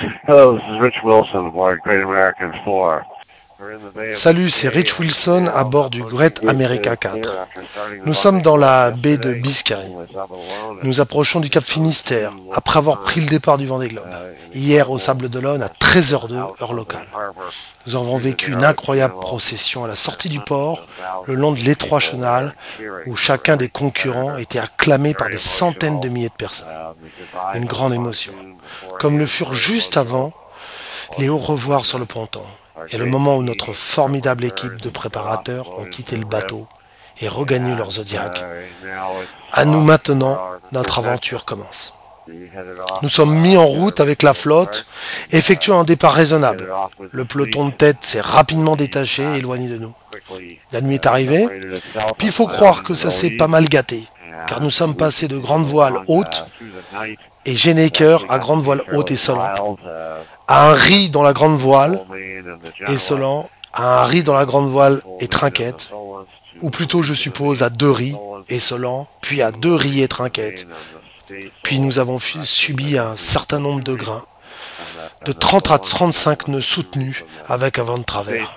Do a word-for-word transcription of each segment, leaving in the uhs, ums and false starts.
Hello, this is Rich Wilson aboard Great American four. Salut, c'est Rich Wilson à bord du Great America quatre. Nous sommes dans la baie de Biscay. Nous approchons du Cap Finistère après avoir pris le départ du Vendée Globe. Hier au Sable d'Olonne à treize heures deux, heure locale. Nous avons vécu une incroyable procession à la sortie du port, le long de l'étroit chenal, où chacun des concurrents était acclamé par des centaines de milliers de personnes. Une grande émotion. Comme le furent juste avant les au revoir sur le ponton. Et le moment où notre formidable équipe de préparateurs ont quitté le bateau et regagné leur Zodiac. À nous maintenant, notre aventure commence. Nous sommes mis en route avec la flotte, effectuant un départ raisonnable. Le peloton de tête s'est rapidement détaché et éloigné de nous. La nuit est arrivée, puis il faut croire que ça s'est pas mal gâté, car nous sommes passés de grande voile haute et Geneker à grande voile haute et Solan, à un riz dans la grande voile et Solan, à un riz dans la grande voile et trinquette, ou plutôt je suppose à deux riz et Solan, puis à deux riz et trinquette. Puis nous avons subi un certain nombre de grains, de trente à trente-cinq nœuds soutenus avec un vent de travers.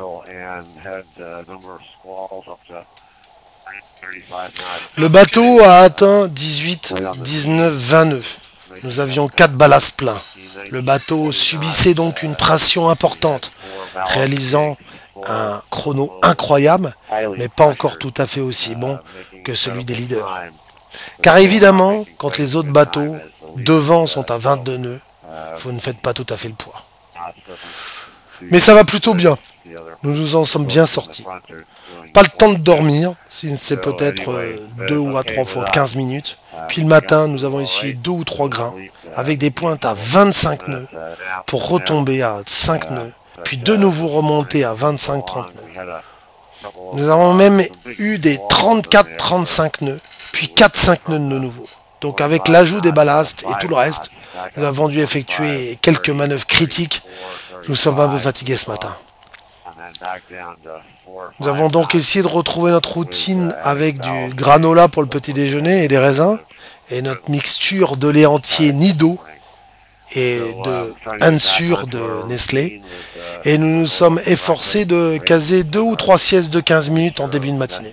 Le bateau a atteint dix-huit, dix-neuf, vingt nœuds. Nous avions quatre ballastes pleins. Le bateau subissait donc une pression importante, réalisant un chrono incroyable, mais pas encore tout à fait aussi bon que celui des leaders. Car évidemment, quand les autres bateaux devant sont à vingt-deux nœuds, vous ne faites pas tout à fait le poids. Mais ça va plutôt bien. Nous nous en sommes bien sortis. Pas le temps de dormir, si c'est peut-être deux ou à trois fois quinze minutes. Puis le matin, nous avons essuyé deux ou trois grains, avec des pointes à vingt-cinq nœuds, pour retomber à cinq nœuds, puis de nouveau remonter à vingt-cinq à trente nœuds. Nous avons même eu des trente-quatre à trente-cinq nœuds, puis quatre à cinq nœuds de nouveau. Donc avec l'ajout des ballastes et tout le reste, nous avons dû effectuer quelques manœuvres critiques. Nous sommes un peu fatigués ce matin. Nous avons donc essayé de retrouver notre routine avec du granola pour le petit déjeuner et des raisins, et notre mixture de lait entier Nido et de Ensure de Nestlé. Et nous nous sommes efforcés de caser deux ou trois siestes de quinze minutes en début de matinée.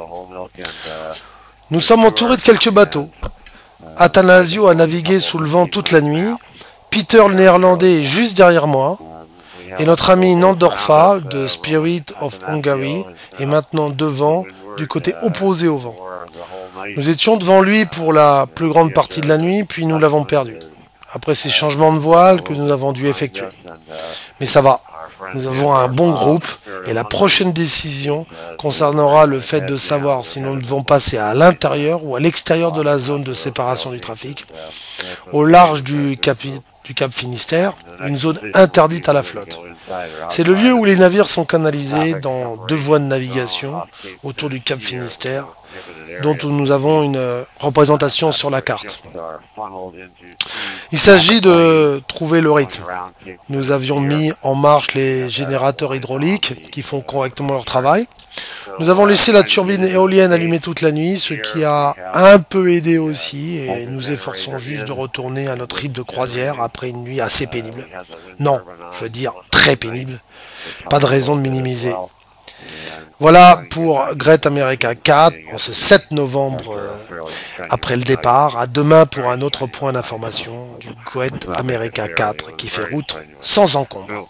Nous sommes entourés de quelques bateaux. Athanasio a navigué sous le vent toute la nuit. Peter le néerlandais est juste derrière moi. Et notre ami Nandorfa de Spirit of Hungary est maintenant devant, du côté opposé au vent. Nous étions devant lui pour la plus grande partie de la nuit, puis nous l'avons perdu. Après ces changements de voile que nous avons dû effectuer. Mais ça va, nous avons un bon groupe et la prochaine décision concernera le fait de savoir si nous devons passer à l'intérieur ou à l'extérieur de la zone de séparation du trafic, au large du Cap, du Cap Finistère, une zone interdite à la flotte. C'est le lieu où les navires sont canalisés dans deux voies de navigation autour du Cap Finistère, dont nous avons une représentation sur la carte. Il s'agit de trouver le rythme. Nous avions mis en marche les générateurs hydrauliques qui font correctement leur travail. Nous avons laissé la turbine éolienne allumée toute la nuit, ce qui a un peu aidé aussi, et nous efforçons juste de retourner à notre rythme de croisière après une nuit assez pénible. Non, je veux dire très pénible. Pas de raison de minimiser. Voilà pour Great America quatre, en ce sept novembre euh, après le départ. À demain pour un autre point d'information du Great America quatre qui fait route sans encombre.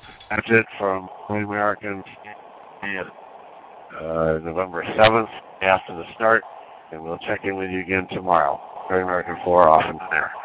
Uh, November seventh, after the start, and we'll check in with you again tomorrow. Great American four off and there.